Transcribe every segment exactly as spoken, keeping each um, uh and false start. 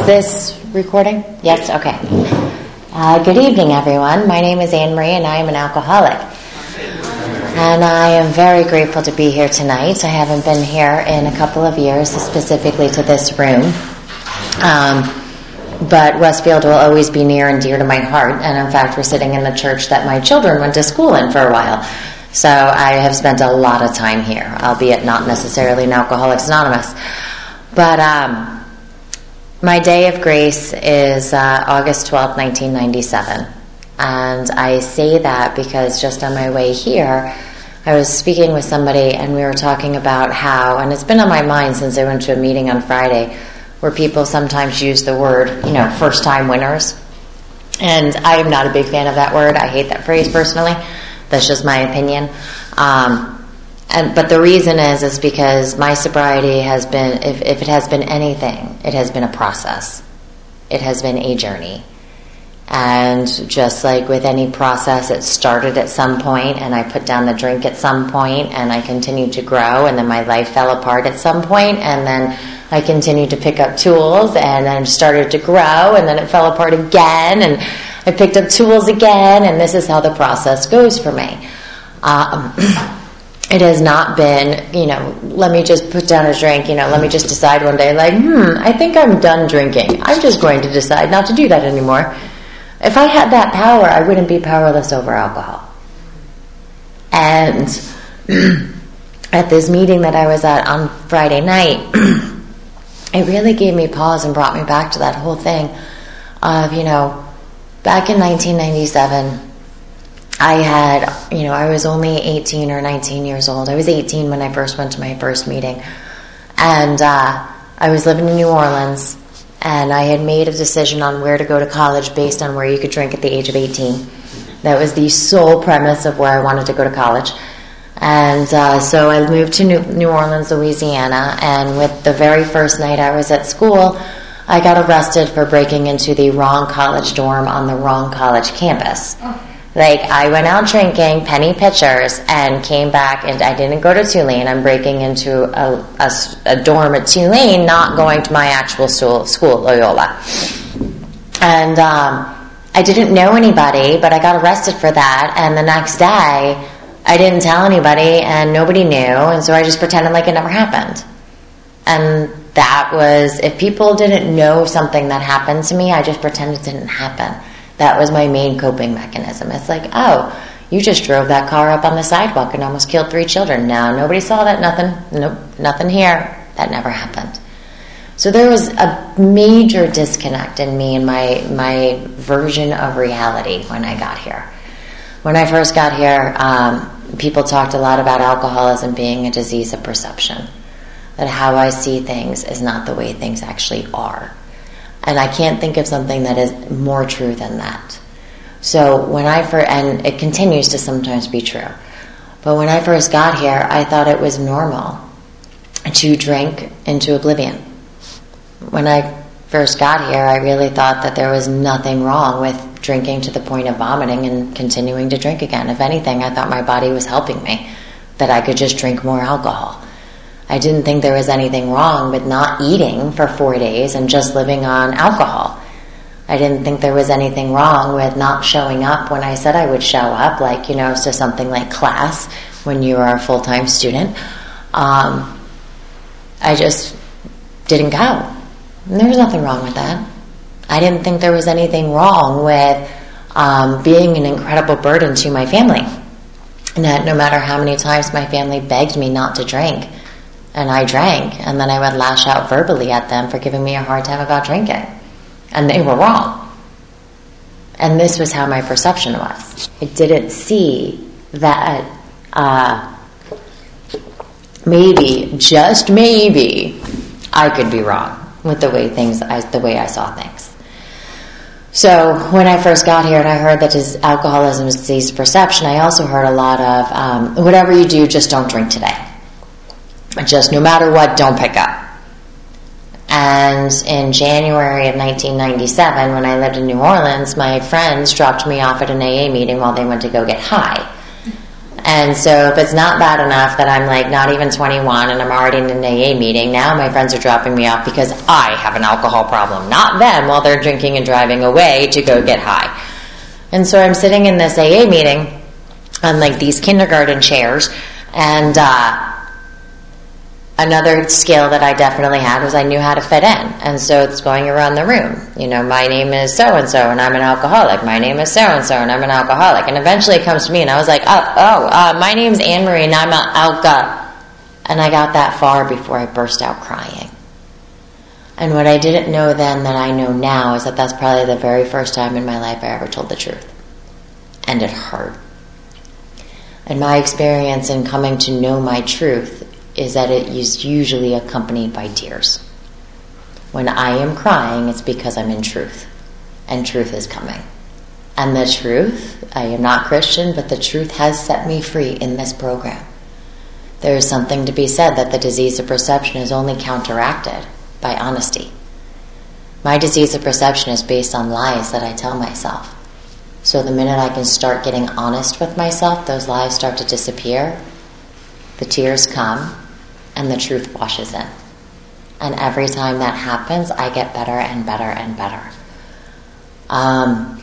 this recording? Yes? Okay. Uh, good evening, everyone. My name is Anne Marie, and I am an alcoholic. And I am very grateful to be here tonight. I haven't been here in a couple of years, specifically to this room. Um, but Westfield will always be near and dear to my heart. And in fact, we're sitting in the church that my children went to school in for a while. So I have spent a lot of time here, albeit not necessarily in Alcoholics Anonymous. But um, my day of grace is uh, August twelfth, nineteen ninety-seven. And I say that because just on my way here, I was speaking with somebody and we were talking about how, and it's been on my mind since I went to a meeting on Friday, where people sometimes use the word, you know, first-time winners. And I am not a big fan of that word. I hate that phrase personally. That's just my opinion. Um, and but the reason is, is because my sobriety has been, if, if it has been anything, it has been a process. It has been a journey. And just like with any process, it started at some point, and I put down the drink at some point, and I continued to grow, and then my life fell apart at some point, and then I continued to pick up tools, and then started to grow, and then it fell apart again, and I picked up tools again, and this is how the process goes for me. Um, it has not been, you know, let me just put down a drink, you know, let me just decide one day, like, hmm, I think I'm done drinking. I'm just going to decide not to do that anymore. If I had that power, I wouldn't be powerless over alcohol. And at this meeting that I was at on Friday night, it really gave me pause and brought me back to that whole thing of, you know, back in nineteen ninety-seven, I had, you know, I was only eighteen or nineteen years old. I was eighteen when I first went to my first meeting. And uh, I was living in New Orleans, and I had made a decision on where to go to college based on where you could drink at the age of eighteen. That was the sole premise of where I wanted to go to college. And uh, so I moved to New, New Orleans, Louisiana, and with the very first night I was at school, I got arrested for breaking into the wrong college dorm on the wrong college campus. Oh. Like, I went out drinking penny pitchers and came back, and I didn't go to Tulane. I'm breaking into a, a, a dorm at Tulane, not going to my actual school, school Loyola. And um, I didn't know anybody, but I got arrested for that, and the next day, I didn't tell anybody, and nobody knew, and so I just pretended like it never happened. And that was, if people didn't know something that happened to me, I just pretended it didn't happen. That was my main coping mechanism. It's like, oh, you just drove that car up on the sidewalk and almost killed three children. No, nobody saw that, nothing, nope, nothing here. That never happened. So there was a major disconnect in me and my, my version of reality when I got here. When I first got here, um, people talked a lot about alcoholism being a disease of perception. That how I see things is not the way things actually are. And I can't think of something that is more true than that. So when I first, and it continues to sometimes be true, but when I first got here, I thought it was normal to drink into oblivion. When I first got here, I really thought that there was nothing wrong with drinking to the point of vomiting and continuing to drink again. If anything, I thought my body was helping me, that I could just drink more alcohol. I didn't think there was anything wrong with not eating for four days and just living on alcohol. I didn't think there was anything wrong with not showing up when I said I would show up, like, you know, to something like class when you are a full-time student. Um, I just didn't go. And there was nothing wrong with that. I didn't think there was anything wrong with um, being an incredible burden to my family. And that no matter how many times my family begged me not to drink, and I drank, and then I would lash out verbally at them for giving me a hard time about drinking. And they were wrong. And this was how my perception was. I didn't see that uh, maybe, just maybe, I could be wrong with the way things, I, the way I saw things. So when I first got here and I heard that alcoholism is disease of perception, I also heard a lot of, um, whatever you do, just don't drink today. Just no matter what, don't pick up. And in January of nineteen ninety-seven, when I lived in New Orleans, my friends dropped me off at an A A meeting while they went to go get high. And so if it's not bad enough that I'm like not even twenty-one and I'm already in an A A meeting, now my friends are dropping me off because I have an alcohol problem, not them, while they're drinking and driving away to go get high. And so I'm sitting in this A A meeting on like these kindergarten chairs, and uh, another skill that I definitely had was I knew how to fit in. And so it's going around the room. You know, my name is so-and-so and I'm an alcoholic. My name is so-and-so and I'm an alcoholic. And eventually it comes to me and I was like, oh, oh uh, my name's Anne Marie and I'm an alka. And I got that far before I burst out crying. And what I didn't know then that I know now is that that's probably the very first time in my life I ever told the truth. And it hurt. And my experience in coming to know my truth is that it is usually accompanied by tears. When I am crying, it's because I'm in truth. And truth is coming. And the truth, I am not Christian, but the truth has set me free in this program. There is something to be said that the disease of perception is only counteracted by honesty. My disease of perception is based on lies that I tell myself. So the minute I can start getting honest with myself, those lies start to disappear, the tears come, and the truth washes in. And every time that happens, I get better and better and better. Um,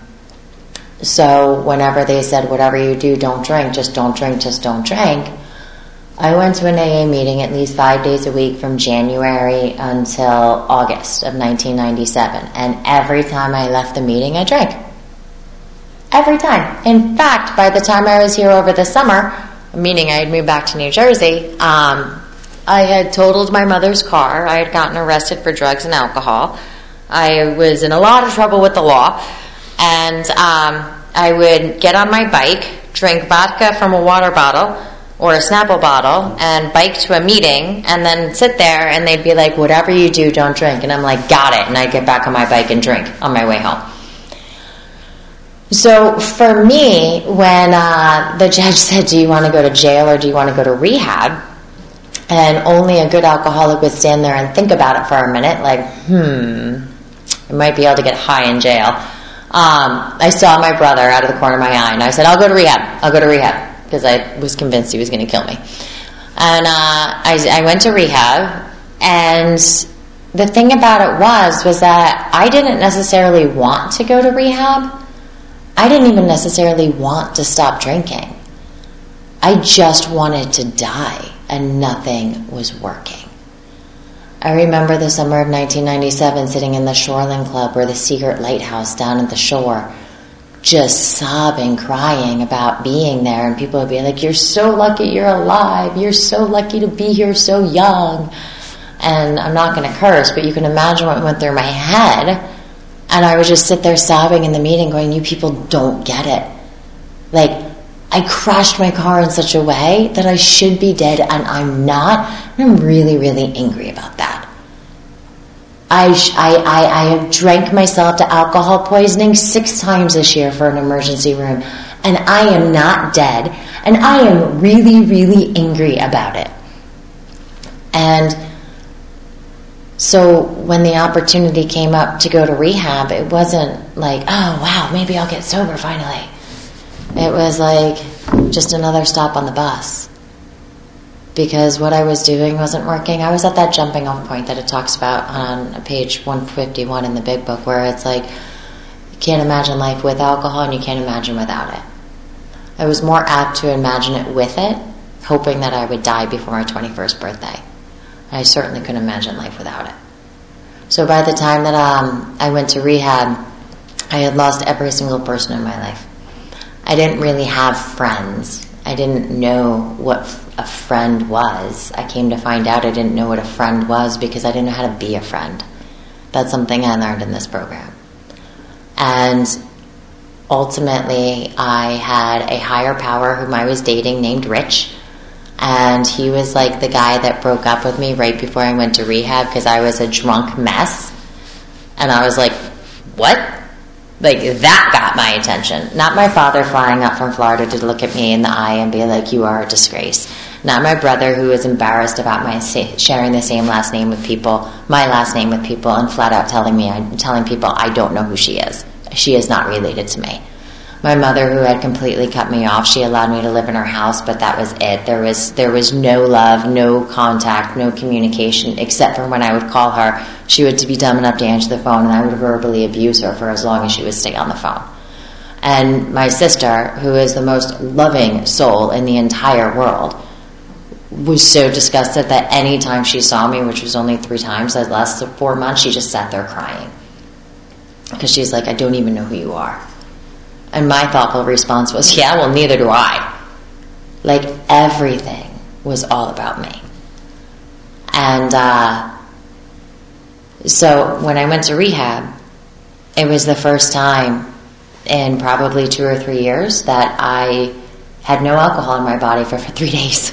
so whenever they said, whatever you do, don't drink, just don't drink, just don't drink, I went to an A A meeting at least five days a week from January until August of nineteen ninety-seven. And every time I left the meeting, I drank. Every time. In fact, by the time I was here over the summer, meaning I had moved back to New Jersey, um, I had totaled my mother's car. I had gotten arrested for drugs and alcohol. I was in a lot of trouble with the law. And um, I would get on my bike, drink vodka from a water bottle or a Snapple bottle, and bike to a meeting, and then sit there, and they'd be like, whatever you do, don't drink. And I'm like, got it. And I'd get back on my bike and drink on my way home. So for me, when uh, the judge said, do you want to go to jail or do you want to go to rehab? And only a good alcoholic would stand there and think about it for a minute, like, hmm, I might be able to get high in jail. Um, I saw my brother out of the corner of my eye, and I said, I'll go to rehab. I'll go to rehab, because I was convinced he was going to kill me. And uh, I, I went to rehab, and the thing about it was, was that I didn't necessarily want to go to rehab. I didn't even necessarily want to stop drinking. I just wanted to die, and nothing was working. I remember the summer of nineteen ninety-seven sitting in the Shoreland Club or the Secret Lighthouse down at the shore, just sobbing, crying about being there, and people would be like, you're so lucky you're alive, you're so lucky to be here so young. And I'm not going to curse, but you can imagine what went through my head. And I would just sit there sobbing in the meeting going, you people don't get it. Like, I crashed my car in such a way that I should be dead and I'm not. And I'm really, really angry about that. I, I, I, I have drank myself to alcohol poisoning six times this year for an emergency room. And I am not dead. And I am really, really angry about it. And so when the opportunity came up to go to rehab, it wasn't like, oh, wow, maybe I'll get sober finally. It was like just another stop on the bus. Because what I was doing wasn't working. I was at that jumping off point that it talks about on page one fifty-one in the big book, where it's like, you can't imagine life with alcohol and you can't imagine without it. I was more apt to imagine it with it, hoping that I would die before my twenty-first birthday. I certainly couldn't imagine life without it. So by the time that um, I went to rehab, I had lost every single person in my life. I didn't really have friends. I didn't know what a friend was. I came to find out I didn't know what a friend was because I didn't know how to be a friend. That's something I learned in this program. And ultimately, I had a higher power whom I was dating named Rich. And he was like the guy that broke up with me right before I went to rehab because I was a drunk mess. And I was like, what? Like, that got my attention. Not my father flying up from Florida to look at me in the eye and be like, you are a disgrace. Not my brother who was embarrassed about my sharing the same last name with people, my last name with people, and flat out telling me, telling people I don't know who she is. She is not related to me. My mother, who had completely cut me off, she allowed me to live in her house, but that was it. There was there was no love, no contact, no communication, except for when I would call her. She would be dumb enough to answer the phone, and I would verbally abuse her for as long as she would stay on the phone. And my sister, who is the most loving soul in the entire world, was so disgusted that any time she saw me, which was only three times in the last four months, she just sat there crying. Because she's like, I don't even know who you are. And my thoughtful response was, yeah, well, neither do I. Like, everything was all about me. And uh, so when I went to rehab, it was the first time in probably two or three years that I had no alcohol in my body for, for three days.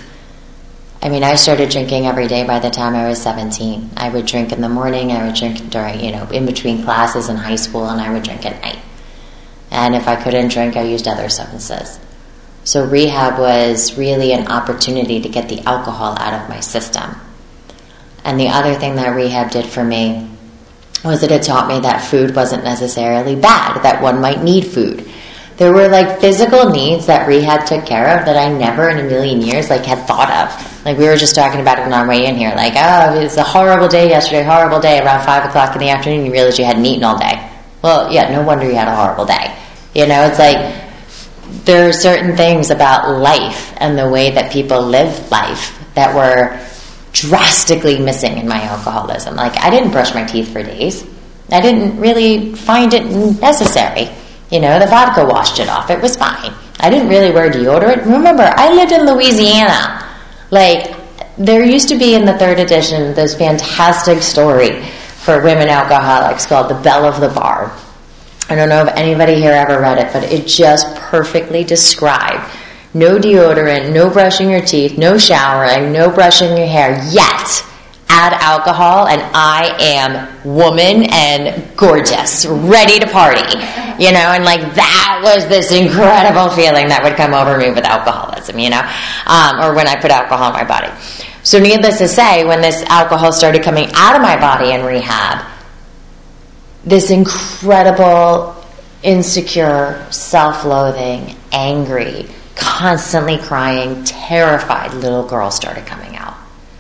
I mean, I started drinking every day by the time I was seventeen. I would drink in the morning, I would drink during, you know, in between classes in high school, and I would drink at night. And if I couldn't drink, I used other substances. So rehab was really an opportunity to get the alcohol out of my system. And the other thing that rehab did for me was that it taught me that food wasn't necessarily bad, that one might need food. There were like physical needs that rehab took care of that I never in a million years like had thought of. Like we were just talking about it on our way in here. Like, oh, it was a horrible day yesterday, horrible day. Around five o'clock in the afternoon, you realized you hadn't eaten all day. Well, yeah, no wonder you had a horrible day. You know, it's like there are certain things about life and the way that people live life that were drastically missing in my alcoholism. Like, I didn't brush my teeth for days. I didn't really find it necessary. You know, the vodka washed it off. It was fine. I didn't really wear deodorant. Remember, I lived in Louisiana. Like, there used to be in the third edition this fantastic story for women alcoholics called The Belle of the Bar. I don't know if anybody here ever read it, but it just perfectly described no deodorant, no brushing your teeth, no showering, no brushing your hair, yet add alcohol and I am woman and gorgeous, ready to party. You know, and like that was this incredible feeling that would come over me with alcoholism, you know, um, or when I put alcohol in my body. So needless to say, when this alcohol started coming out of my body in rehab, this incredible, insecure, self-loathing, angry, constantly crying, terrified little girl started coming out.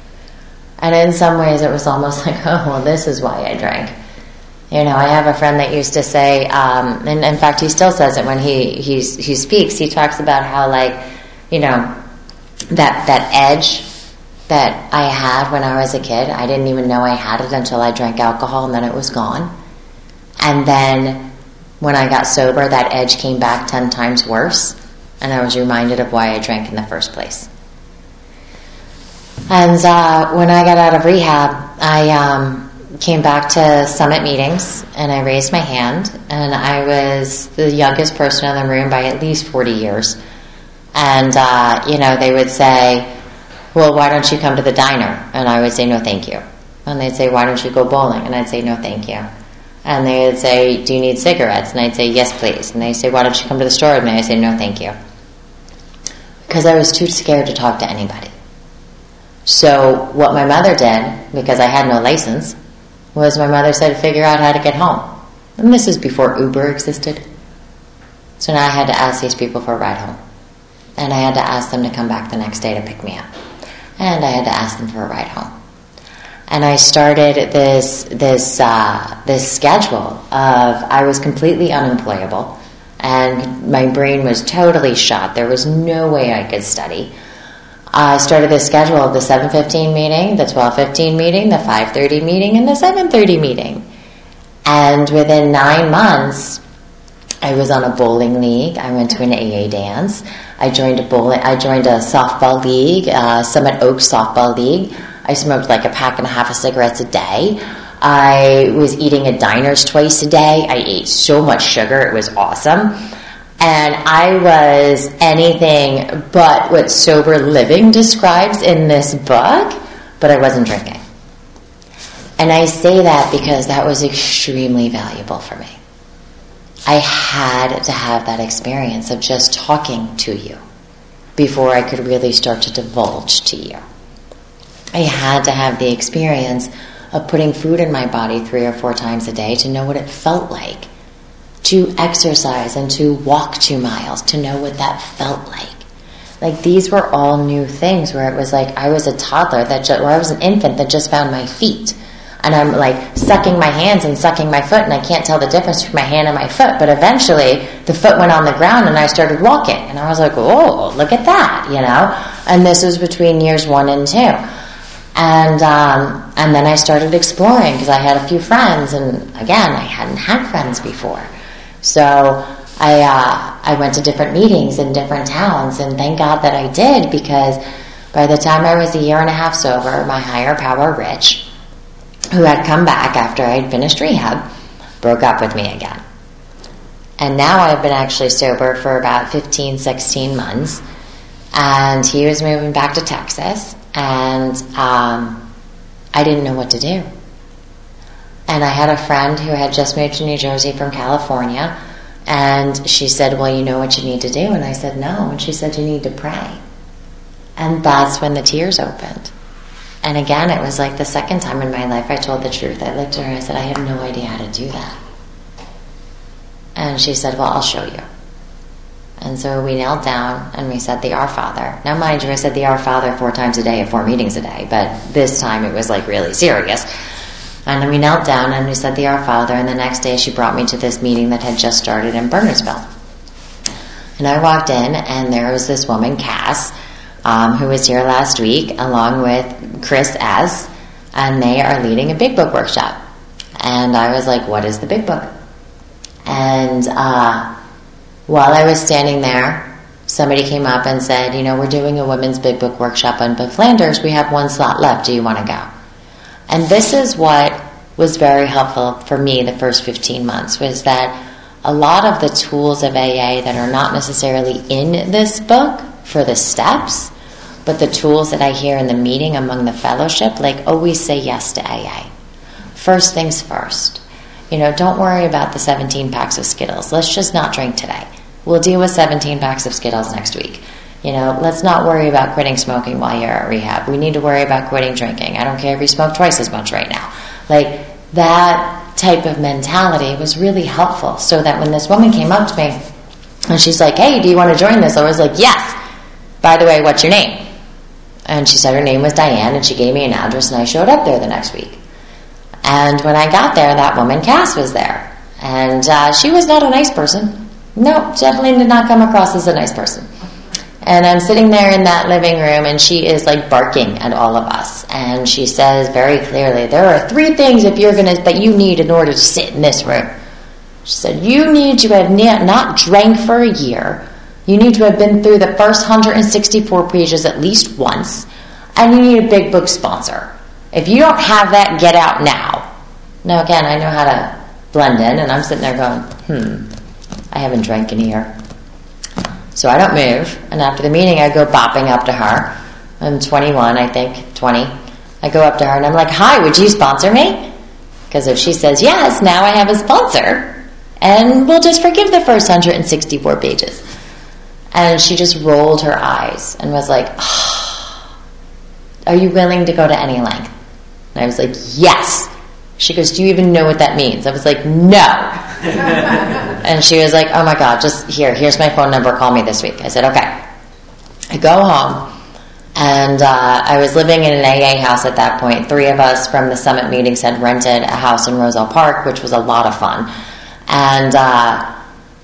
And in some ways it was almost like, oh, well, this is why I drank. You know, I have a friend that used to say, um, and in fact he still says it when he, he's, he speaks, he talks about how, like, you know, that that edge that I had when I was a kid, I didn't even know I had it until I drank alcohol and then it was gone. And then when I got sober, that edge came back ten times worse, and I was reminded of why I drank in the first place. And uh, when I got out of rehab, I um, came back to summit meetings, and I raised my hand, and I was the youngest person in the room by at least forty years. And, uh, you know, they would say, well, why don't you come to the diner? And I would say, no, thank you. And they'd say, why don't you go bowling? And I'd say, no, thank you. And they would say, do you need cigarettes? And I'd say, yes, please. And they'd say, why don't you come to the store with me? I'd say, no, thank you. Because I was too scared to talk to anybody. So what my mother did, because I had no license, was my mother said, figure out how to get home. And this is before Uber existed. So now I had to ask these people for a ride home. And I had to ask them to come back the next day to pick me up. And I had to ask them for a ride home. And I started this this uh, this schedule of, I was completely unemployable, and my brain was totally shot. There was no way I could study. I started this schedule of the seven fifteen meeting, the twelve fifteen meeting, the five thirty meeting, and the seven thirty meeting. And within nine months, I was on a bowling league. I went to an A A dance. I joined a bowling. I joined a softball league, uh, Summit Oaks softball league. I smoked like a pack and a half of cigarettes a day. I was eating at diners twice a day. I ate so much sugar. It was awesome. And I was anything but what sober living describes in this book, but I wasn't drinking. And I say that because that was extremely valuable for me. I had to have that experience of just talking to you before I could really start to divulge to you. I had to have the experience of putting food in my body three or four times a day to know what it felt like to exercise and to walk two miles, to know what that felt like. Like, these were all new things where it was like I was a toddler that just, or I was an infant that just found my feet. And I'm like sucking my hands and sucking my foot, and I can't tell the difference between my hand and my foot. But eventually, the foot went on the ground, and I started walking. And I was like, oh, look at that, you know? And this was between years one and two. And um, and then I started exploring because I had a few friends. And again, I hadn't had friends before. So I uh, I went to different meetings in different towns. And thank God that I did, because by the time I was a year and a half sober, my higher power, Rich, who had come back after I had finished rehab, broke up with me again. And now I've been actually sober for about fifteen, sixteen months. And he was moving back to Texas. And um, I didn't know what to do. And I had a friend who had just moved to New Jersey from California. And she said, well, you know what you need to do? And I said, no. And she said, you need to pray. And that's when the tears opened. And again, it was like the second time in my life I told the truth. I looked at her and I said, I have no idea how to do that. And she said, well, I'll show you. And so we knelt down and we said the Our Father. Now, mind you, I said the Our Father four times a day at four meetings a day, but this time it was like really serious. And then we knelt down and we said the Our Father, and the next day she brought me to this meeting that had just started in Bernardsville. And I walked in, and there was this woman, Cass, Um, who was here last week, along with Chris S., and they are leading a Big Book workshop. And I was like, what is the Big Book? And uh, while I was standing there, somebody came up and said, you know, we're doing a women's Big Book workshop on Book Flanders. We have one slot left. Do you want to go? And this is what was very helpful for me the first fifteen months, was that a lot of the tools of A A that are not necessarily in this book for the steps, but the tools that I hear in the meeting among the fellowship, like always say yes to A A. First things first. You know, don't worry about the seventeen packs of Skittles. Let's just not drink today. We'll deal with seventeen packs of Skittles next week. You know, let's not worry about quitting smoking while you're at rehab. We need to worry about quitting drinking. I don't care if you smoke twice as much right now. Like, that type of mentality was really helpful, so that when this woman came up to me and she's like, hey, do you want to join this? I was like, yes. By the way, what's your name? And she said her name was Diane, and she gave me an address, and I showed up there the next week. And when I got there, that woman, Cass, was there. And uh, she was not a nice person. No, definitely did not come across as a nice person. And I'm sitting there in that living room, and she is like barking at all of us. And she says very clearly, there are three things if you're gonna that you need in order to sit in this room. She said, you need to have not drank for a year. You need to have been through the first one hundred sixty-four pages at least once. And you need a Big Book sponsor. If you don't have that, get out now. Now, again, I know how to blend in, and I'm sitting there going, hmm, I haven't drank in a year. So I don't move, and after the meeting, I go bopping up to her. I'm twenty-one, I think, twenty. I go up to her, and I'm like, hi, would you sponsor me? Because if she says yes, now I have a sponsor, and we'll just forgive the first one hundred sixty-four pages. And she just rolled her eyes and was like, oh, are you willing to go to any length? And I was like, yes. She goes, do you even know what that means? I was like, no. And she was like, oh my God, just here, here's my phone number, call me this week. I said, okay. I go home, and uh, I was living in an A A house at that point. Three of us from the Summit meetings had rented a house in Roselle Park, which was a lot of fun. And uh,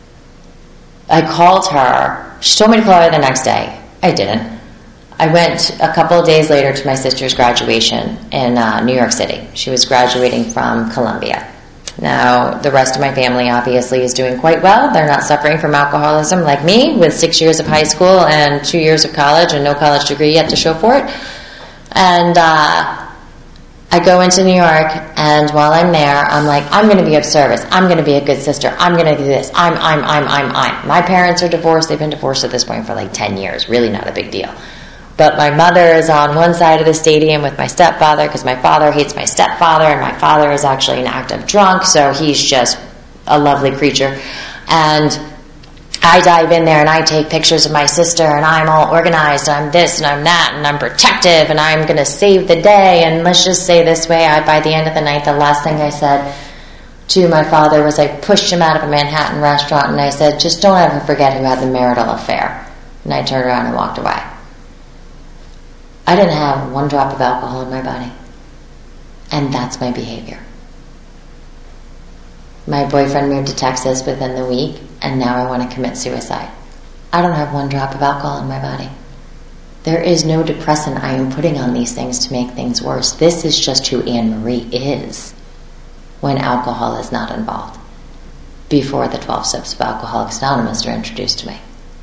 I called her. She told me to call her the next day. I didn't. I went a couple of days later to my sister's graduation in uh, New York City. She was graduating from Columbia. Now, the rest of my family obviously is doing quite well. They're not suffering from alcoholism like me, with six years of high school and two years of college and no college degree yet to show for it. And uh, I go into New York, and while I'm there, I'm like, I'm going to be of service. I'm going to be a good sister. I'm going to do this. I'm, I'm, I'm, I'm, I'm. My parents are divorced. They've been divorced at this point for like ten years. Really not a big deal. But my mother is on one side of the stadium with my stepfather, because my father hates my stepfather, and my father is actually an active drunk, so he's just a lovely creature. And I dive in there, and I take pictures of my sister, and I'm all organized, and I'm this, and I'm that, and I'm protective, and I'm going to save the day. And let's just say this way, I, by the end of the night, the last thing I said, to my father was I pushed him out of a Manhattan restaurant and I said, just don't ever forget who had the marital affair. And I turned around and walked away. I didn't have one drop of alcohol in my body. And that's my behavior. My boyfriend moved to Texas within the week, and now I want to commit suicide. I don't have one drop of alcohol in my body. There is no depressant I am putting on these things to make things worse. This is just who Anne Marie is when alcohol is not involved, before the twelve Steps of Alcoholics Anonymous are introduced to me.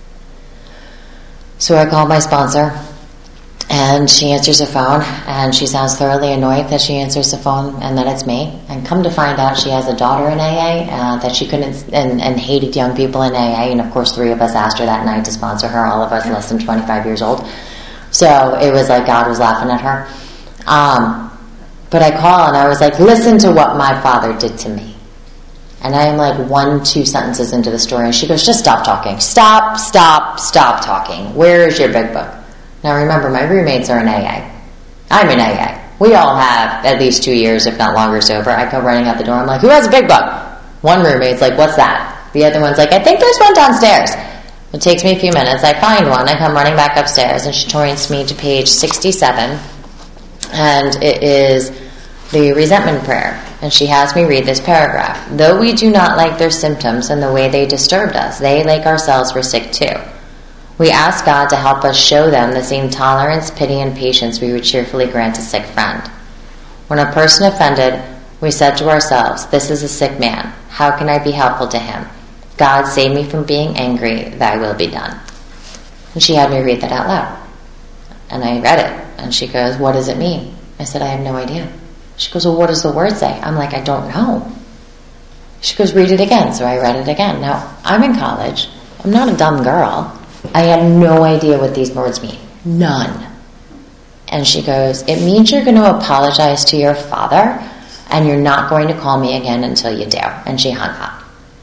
So I called my sponsor, and she answers the phone, and she sounds thoroughly annoyed that she answers the phone and that it's me. And come to find out, she has a daughter in A A uh, that she couldn't, and, and hated young people in A A. And of course, three of us asked her that night to sponsor her, all of us less than twenty-five years old. So it was like God was laughing at her. Um, but I call and I was like, listen to what my father did to me. And I am like one, two sentences into the story, and she goes, just stop talking. Stop, stop, stop talking. Where is your big book? Now remember, my roommates are in A A. I'm in A A. We all have at least two years, if not longer, sober. I come running out the door. I'm like, who has a big book? One roommate's like, what's that? The other one's like, I think there's one downstairs. It takes me a few minutes. I find one. I come running back upstairs, and she points me to page sixty-seven. And it is the resentment prayer. And she has me read this paragraph. Though we do not like their symptoms and the way they disturbed us, they, like ourselves, were sick too. We ask God to help us show them the same tolerance, pity, and patience we would cheerfully grant a sick friend. When a person offended, we said to ourselves, this is a sick man. How can I be helpful to him? God, save me from being angry. Thy will be done. And she had me read that out loud. And I read it. And she goes, what does it mean? I said, I have no idea. She goes, well, what does the word say? I'm like, I don't know. She goes, read it again. So I read it again. Now, I'm in college. I'm not a dumb girl. I have no idea what these words mean. None. And she goes, it means you're going to apologize to your father, and you're not going to call me again until you do. And she hung up.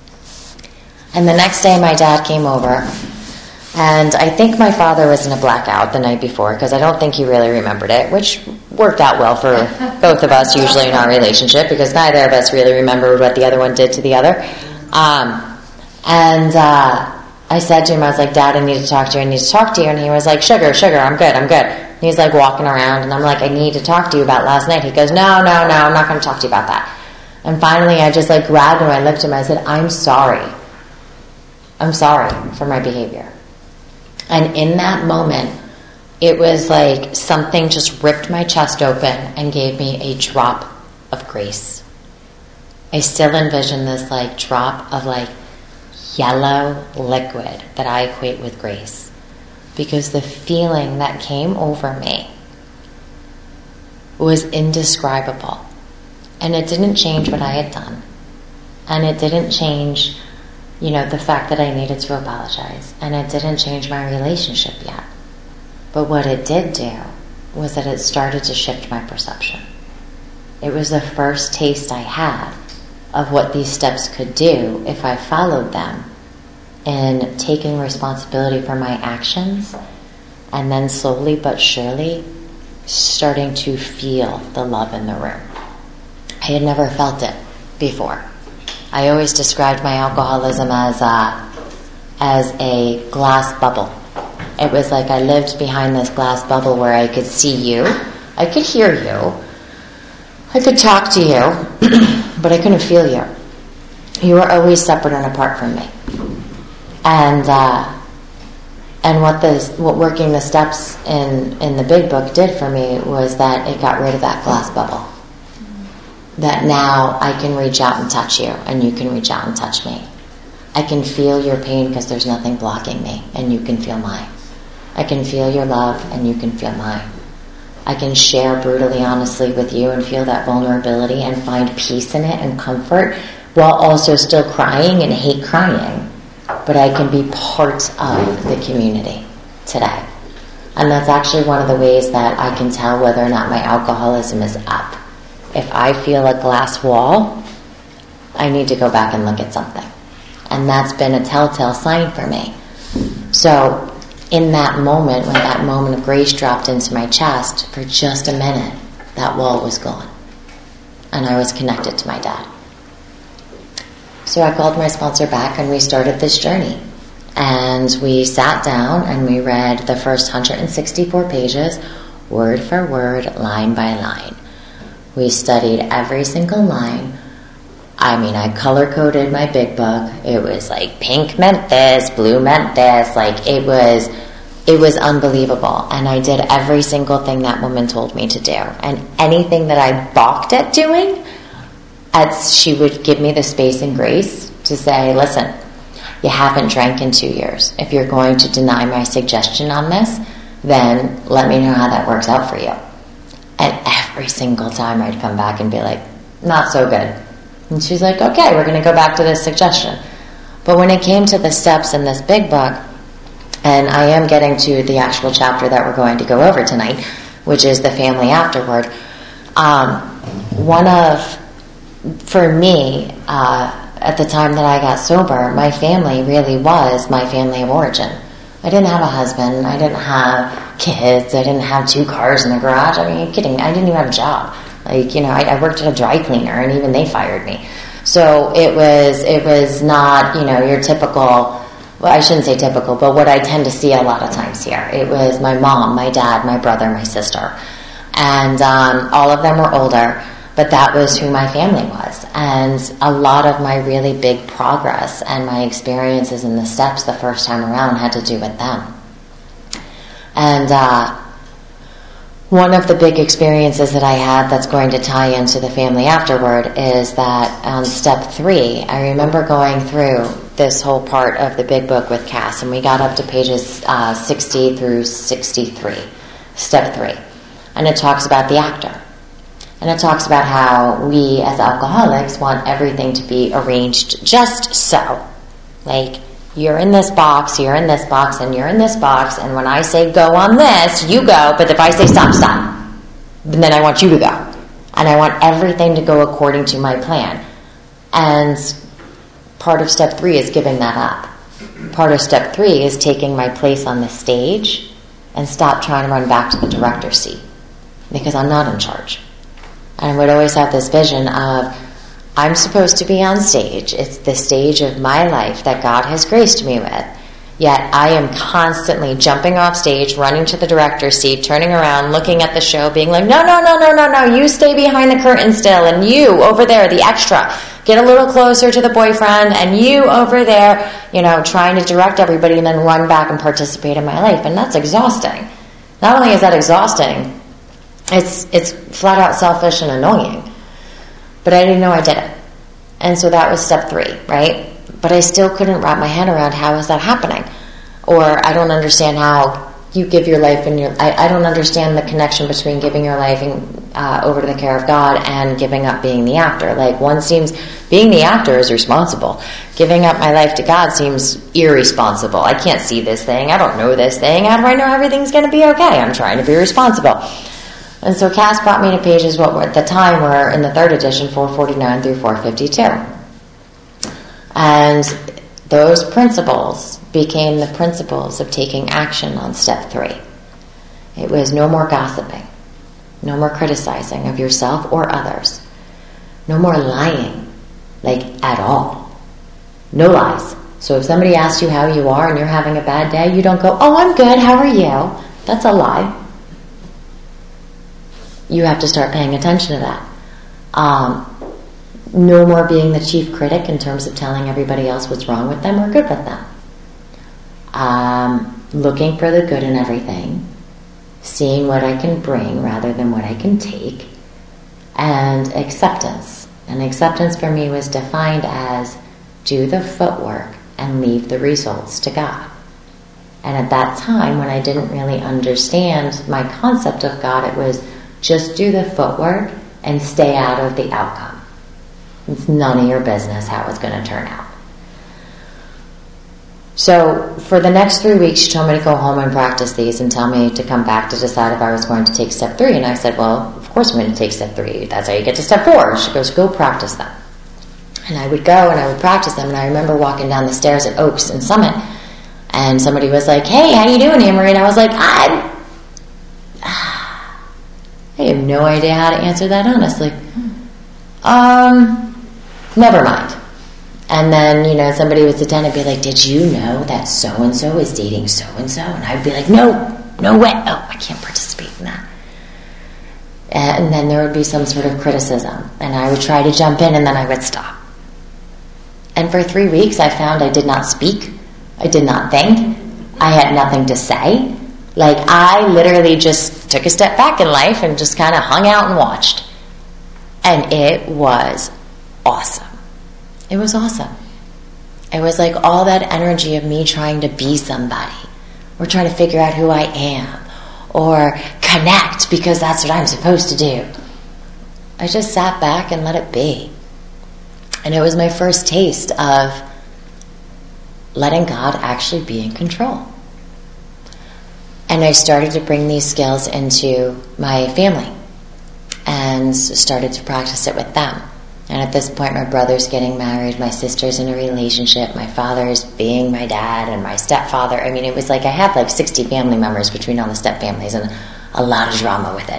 And the next day my dad came over, and I think my father was in a blackout the night before, because I don't think he really remembered it, which worked out well for both of us usually in our relationship, because neither of us really remembered what the other one did to the other. Um, and uh, I said to him, I was like, Dad, I need to talk to you, I need to talk to you. And he was like, sugar, sugar, I'm good, I'm good. And he's like walking around, and I'm like, I need to talk to you about last night. He goes, no, no, no, I'm not going to talk to you about that. And finally I just like grabbed him, I looked at him, I said, I'm sorry. I'm sorry for my behavior. And in that moment, it was like something just ripped my chest open and gave me a drop of grace. I still envision this like drop of like yellow liquid that I equate with grace, because the feeling that came over me was indescribable. And it didn't change what I had done. And it didn't change, you know, the fact that I needed to apologize. And it didn't change my relationship yet. But what it did do was that it started to shift my perception. It was the first taste I had of what these steps could do if I followed them, in taking responsibility for my actions, and then slowly but surely starting to feel the love in the room. I had never felt it before. I always described my alcoholism as a, as a glass bubble. It was like I lived behind this glass bubble where I could see you, I could hear you, I could talk to you, but I couldn't feel you. You were always separate and apart from me. And uh, and what the what working the steps in, in the big book did for me was that it got rid of that glass bubble. That now I can reach out and touch you, and you can reach out and touch me. I can feel your pain because there's nothing blocking me, and you can feel mine. I can feel your love, and you can feel mine. I can share brutally honestly with you and feel that vulnerability and find peace in it and comfort, while also still crying and hate crying. But I can be part of the community today. And that's actually one of the ways that I can tell whether or not my alcoholism is up. If I feel a glass wall, I need to go back and look at something. And that's been a telltale sign for me. So in that moment, when that moment of grace dropped into my chest, for just a minute, that wall was gone. And I was connected to my dad. So I called my sponsor back and we started this journey. And we sat down and we read the first one hundred sixty-four pages, word for word, line by line. We studied every single line. I mean, I color-coded my big book. It was like pink meant this, blue meant this. Like, it was, it was unbelievable. And I did every single thing that woman told me to do. And anything that I balked at doing, as she would give me the space and grace to say, listen, you haven't drank in two years. If you're going to deny my suggestion on this, then let me know how that works out for you. And every single time I'd come back and be like, not so good. And she's like, okay, we're going to go back to this suggestion. But when it came to the steps in this big book, and I am getting to the actual chapter that we're going to go over tonight, which is the family afterward, um, one of, for me, uh, at the time that I got sober, my family really was my family of origin. I didn't have a husband. I didn't have kids. I didn't have two cars in the garage. I mean, are you kidding? I didn't even have a job. Like, you know, I, I worked at a dry cleaner, and even they fired me. So it was, it was not, you know, your typical, well, I shouldn't say typical, but what I tend to see a lot of times here. It was my mom, my dad, my brother, my sister. And um, all of them were older, but that was who my family was. And a lot of my really big progress and my experiences in the steps the first time around had to do with them. And uh, one of the big experiences that I had that's going to tie into the family afterward is that on step three, I remember going through this whole part of the big book with Cass, and we got up to pages uh, sixty through sixty-three, step three. And it talks about the actor. And it talks about how we as alcoholics want everything to be arranged just so. Like, you're in this box, you're in this box, and you're in this box, and when I say go on this, you go, but if I say stop, stop, then I want you to go. And I want everything to go according to my plan. And part of step three is giving that up. Part of step three is taking my place on the stage and stop trying to run back to the director's seat, because I'm not in charge. And I would always have this vision of, I'm supposed to be on stage. It's the stage of my life that God has graced me with. Yet I am constantly jumping off stage, running to the director's seat, turning around, looking at the show, being like, no, no, no, no, no, no, you stay behind the curtain still, and you over there, the extra, get a little closer to the boyfriend, and you over there, you know, trying to direct everybody and then run back and participate in my life. And that's exhausting. Not only is that exhausting, it's it's flat out selfish and annoying. But I didn't know I did it. And so that was step three, right? But I still couldn't wrap my head around how is that happening. Or I don't understand how you give your life and your, I, I don't understand the connection between giving your life and, uh, over to the care of God and giving up being the actor. Like, one seems, being the actor is responsible. Giving up my life to God seems irresponsible. I can't see this thing. I don't know this thing. How do I know everything's going to be okay? I'm trying to be responsible. And so Cass brought me to pages what were at the time were in the third edition, four forty-nine through four fifty-two. And those principles became the principles of taking action on step three. It was no more gossiping, no more criticizing of yourself or others, no more lying, like at all. No lies. So if somebody asks you how you are and you're having a bad day, you don't go, oh, I'm good, how are you? That's a lie. You have to start paying attention to that. Um, no more being the chief critic in terms of telling everybody else what's wrong with them or good with them. Um, looking for the good in everything. Seeing what I can bring rather than what I can take. And acceptance. And acceptance for me was defined as do the footwork and leave the results to God. And at that time, when I didn't really understand my concept of God, it was just do the footwork and stay out of the outcome. It's none of your business how it's going to turn out. So for the next three weeks, she told me to go home and practice these and tell me to come back to decide if I was going to take step three. And I said, well, of course I'm going to take step three. That's how you get to step four. She goes, go practice them. And I would go and I would practice them. And I remember walking down the stairs at Oaks and Summit. And somebody was like, hey, how you doing, Anne-Marie? And I was like, I'm... I have no idea how to answer that honestly. Um, never mind. And then, you know, somebody would sit down and be like, did you know that so-and-so is dating so-and-so? And I'd be like, no, no way. Oh, I can't participate in that. And then there would be some sort of criticism. And I would try to jump in, and then I would stop. And for three weeks, I found I did not speak. I did not think. I had nothing to say. Like, I literally just took a step back in life and just kind of hung out and watched. And it was awesome. It was awesome. It was like all that energy of me trying to be somebody, or trying to figure out who I am, or connect because that's what I'm supposed to do. I just sat back and let it be. And it was my first taste of letting God actually be in control. And I started to bring these skills into my family and started to practice it with them. And at this point, my brother's getting married, my sister's in a relationship, my father's being my dad, and my stepfather. I mean, it was like I had like sixty family members between all the step families, and a lot of drama with it.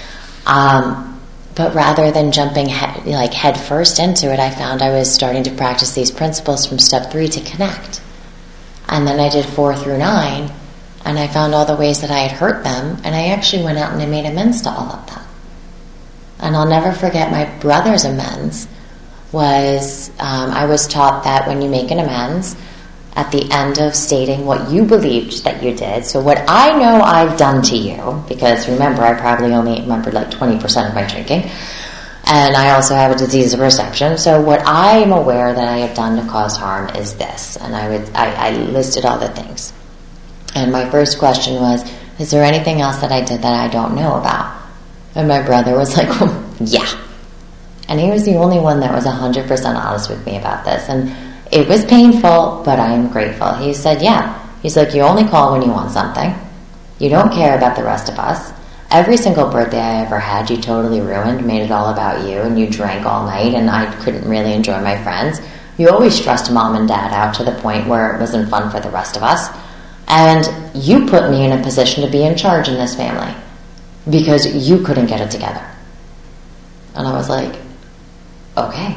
Um, but rather than jumping head, like head first into it, I found I was starting to practice these principles from step three to connect. And then I did four through nine, and I found all the ways that I had hurt them, and I actually went out and I made amends to all of them. And I'll never forget my brother's amends was, um, I was taught that when you make an amends, at the end of stating what you believed that you did, so what I know I've done to you, because remember, I probably only remembered like twenty percent of my drinking, and I also have a disease of perception, so what I am aware that I have done to cause harm is this, and I would I, I listed all the things. And my first question was, is there anything else that I did that I don't know about? And my brother was like, well, yeah. And he was the only one that was one hundred percent honest with me about this. And it was painful, but I am grateful. He said, yeah. He's like, you only call when you want something. You don't care about the rest of us. Every single birthday I ever had, you totally ruined, made it all about you, and you drank all night, and I couldn't really enjoy my friends. You always stressed mom and dad out to the point where it wasn't fun for the rest of us. And you put me in a position to be in charge in this family, because you couldn't get it together. And I was like, okay.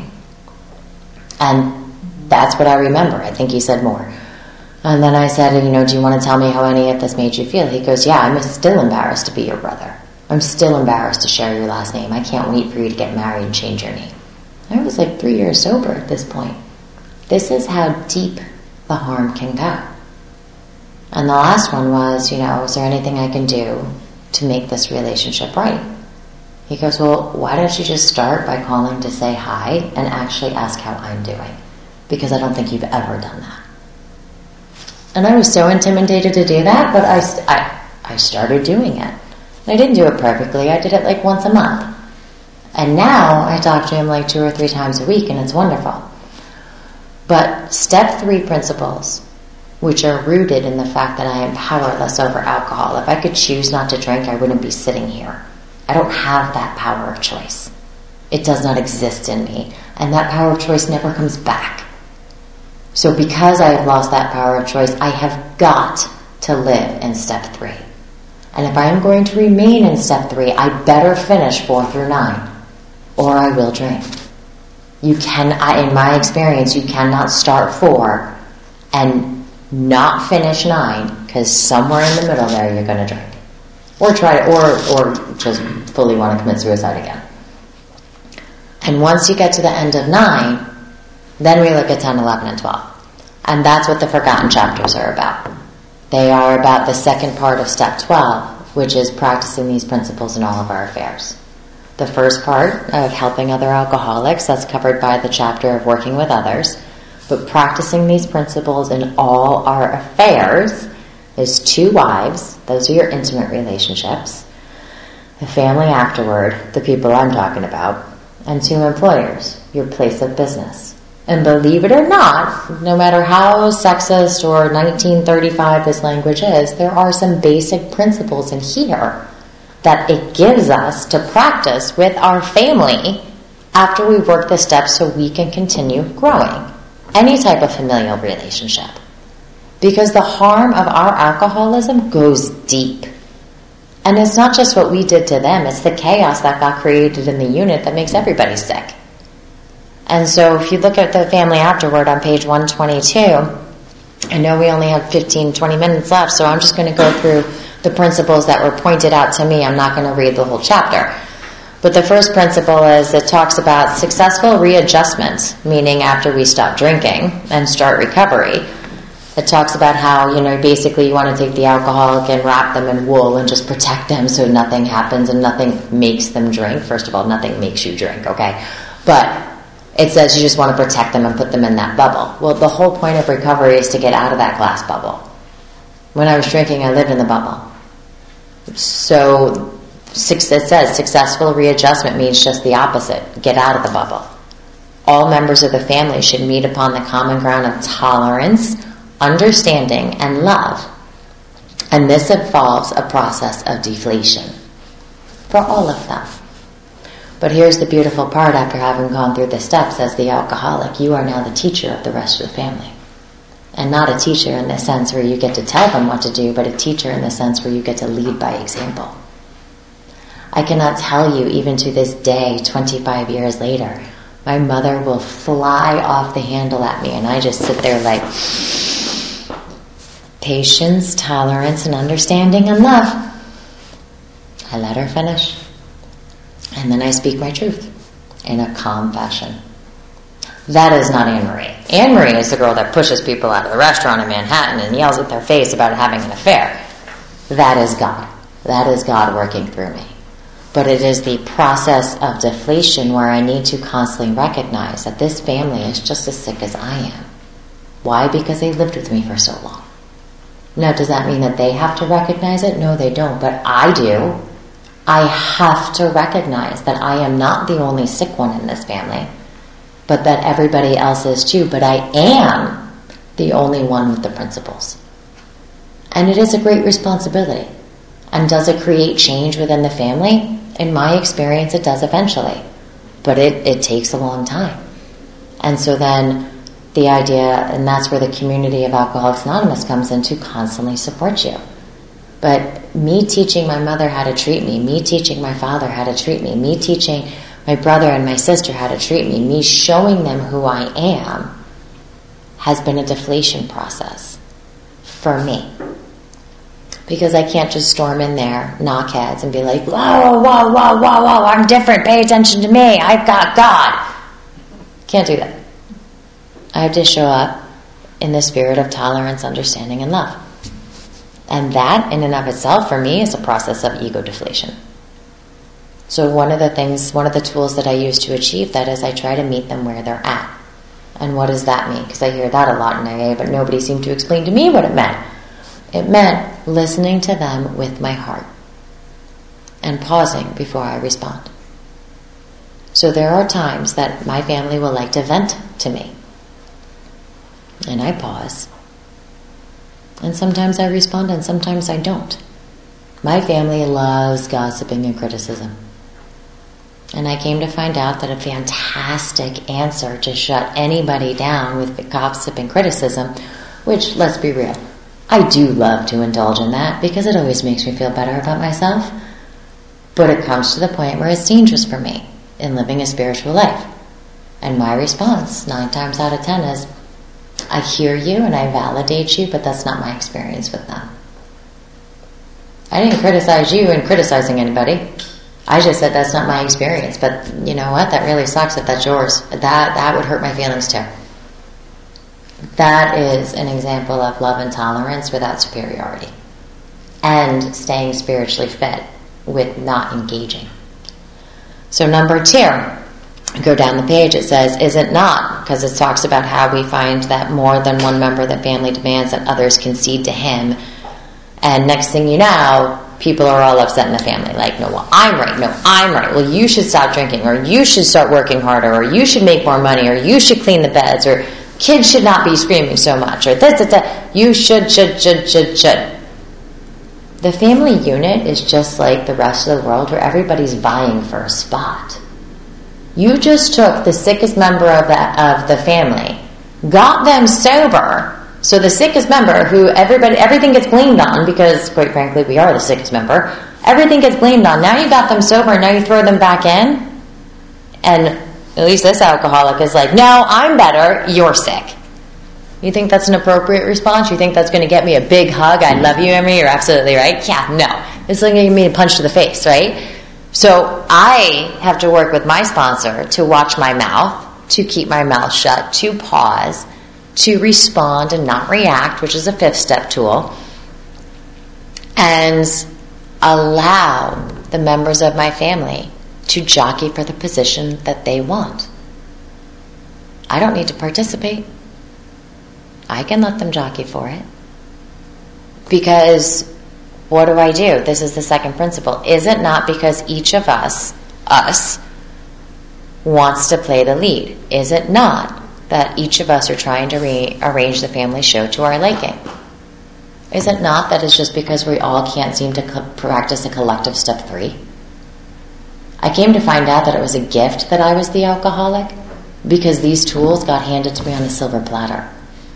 And that's what I remember. I think he said more. And then I said, you know, do you want to tell me how any of this made you feel? He goes, yeah, I'm still embarrassed to be your brother. I'm still embarrassed to share your last name. I can't wait for you to get married and change your name. I was like three years sober at this point. This is how deep the harm can go. And the last one was, you know, is there anything I can do to make this relationship right? He goes, well, why don't you just start by calling to say hi and actually ask how I'm doing? Because I don't think you've ever done that. And I was so intimidated to do that, but I, I, I started doing it. I didn't do it perfectly. I did it like once a month. And now I talk to him like two or three times a week, and it's wonderful. But step three principles, which are rooted in the fact that I am powerless over alcohol. If I could choose not to drink, I wouldn't be sitting here. I don't have that power of choice. It does not exist in me. And that power of choice never comes back. So because I have lost that power of choice, I have got to live in step three. And if I am going to remain in step three, I better finish four through nine, or I will drink. You can, I, in my experience, you cannot start four and not finish nine, because somewhere in the middle there you're going to drink. Or try, or or just fully want to commit suicide again. And once you get to the end of nine, then we look at ten, eleven, and twelve. And that's what the forgotten chapters are about. They are about the second part of step twelve, which is practicing these principles in all of our affairs. The first part of helping other alcoholics, that's covered by the chapter of working with others. But practicing these principles in all our affairs is two wives, those are your intimate relationships, the family afterward, the people I'm talking about, and two employers, your place of business. And believe it or not, no matter how sexist or nineteen thirty-five this language is, there are some basic principles in here that it gives us to practice with our family after we've worked the steps so we can continue growing. Any type of familial relationship. Because the harm of our alcoholism goes deep. And it's not just what we did to them, it's the chaos that got created in the unit that makes everybody sick. And so if you look at the family afterward on page one twenty-two, I know we only have fifteen, twenty minutes left, so I'm just going to go through the principles that were pointed out to me. I'm not going to read the whole chapter. But the first principle is it talks about successful readjustment, meaning after we stop drinking and start recovery. It talks about how, you know, basically you want to take the alcoholic and wrap them in wool and just protect them so nothing happens and nothing makes them drink. First of all, nothing makes you drink, okay? But it says you just want to protect them and put them in that bubble. Well, the whole point of recovery is to get out of that glass bubble. When I was drinking, I lived in the bubble. So it says successful readjustment means just the opposite. Get out of the bubble. All members of the family should meet upon the common ground of tolerance, understanding, and love. And this involves a process of deflation for all of them. But here's the beautiful part after having gone through the steps as the alcoholic. You are now the teacher of the rest of the family. And not a teacher in the sense where you get to tell them what to do, but a teacher in the sense where you get to lead by example. I cannot tell you, even to this day, twenty-five years later, my mother will fly off the handle at me, and I just sit there like, patience, tolerance, and understanding and love. I let her finish. And then I speak my truth in a calm fashion. That is not Anne-Marie. Anne-Marie is the girl that pushes people out of the restaurant in Manhattan and yells at their face about having an affair. That is God. That is God working through me. But it is the process of deflation where I need to constantly recognize that this family is just as sick as I am. Why? Because they lived with me for so long. Now, does that mean that they have to recognize it? No, they don't, but I do. I have to recognize that I am not the only sick one in this family, but that everybody else is too, but I am the only one with the principles. And it is a great responsibility. And does it create change within the family? In my experience, it does eventually. But it, it takes a long time. And so then the idea, and that's where the community of Alcoholics Anonymous comes in to constantly support you. But me teaching my mother how to treat me, me teaching my father how to treat me, me teaching my brother and my sister how to treat me, me showing them who I am, has been a deflation process for me. Because I can't just storm in there, knock heads, and be like, whoa, whoa, whoa, whoa, whoa, I'm different, pay attention to me, I've got God. Can't do that. I have to show up in the spirit of tolerance, understanding, and love. And that, in and of itself, for me, is a process of ego deflation. So one of the things, one of the tools that I use to achieve that is I try to meet them where they're at. And what does that mean? Because I hear that a lot in A A, but nobody seemed to explain to me what it meant. It meant listening to them with my heart and pausing before I respond. So there are times that my family will like to vent to me. And I pause. And sometimes I respond and sometimes I don't. My family loves gossiping and criticism. And I came to find out that a fantastic answer to shut anybody down with gossip and criticism, which, let's be real, I do love to indulge in that because it always makes me feel better about myself. But it comes to the point where it's dangerous for me in living a spiritual life. And my response, nine times out of ten, is, I hear you and I validate you, but that's not my experience with them. I didn't criticize you in criticizing anybody. I just said that's not my experience. But you know what? That really sucks if that's yours. That, that would hurt my feelings too. That is an example of love and tolerance without superiority. And staying spiritually fit with not engaging. So number two, go down the page, it says, is it not? Because it talks about how we find that more than one member of the family demands that others concede to him. And next thing you know, people are all upset in the family. Like, no, well, I'm right. No, I'm right. Well, you should stop drinking, or you should start working harder, or you should make more money, or you should clean the beds, or kids should not be screaming so much, or this, this, that. You should, should, should, should, should. The family unit is just like the rest of the world where everybody's vying for a spot. You just took the sickest member of the, of the family, got them sober, so the sickest member, who everybody, everything gets blamed on, because quite frankly we are the sickest member, everything gets blamed on. Now you got them sober, and now you throw them back in, and At least this alcoholic is like, no, I'm better, you're sick. You think that's an appropriate response? You think that's going to get me a big hug? I love you, Emery, you're absolutely right. Yeah, no. It's going to give me a punch to the face, right? So I have to work with my sponsor to watch my mouth, to keep my mouth shut, to pause, to respond and not react, which is a fifth step tool, and allow the members of my family to jockey for the position that they want. I don't need to participate. I can let them jockey for it. Because what do I do? This is the second principle. Is it not because each of us, us, wants to play the lead? Is it not that each of us are trying to rearrange the family show to our liking? Is it not that it's just because we all can't seem to co- practice a collective step three? I came to find out that it was a gift that I was the alcoholic because these tools got handed to me on a silver platter.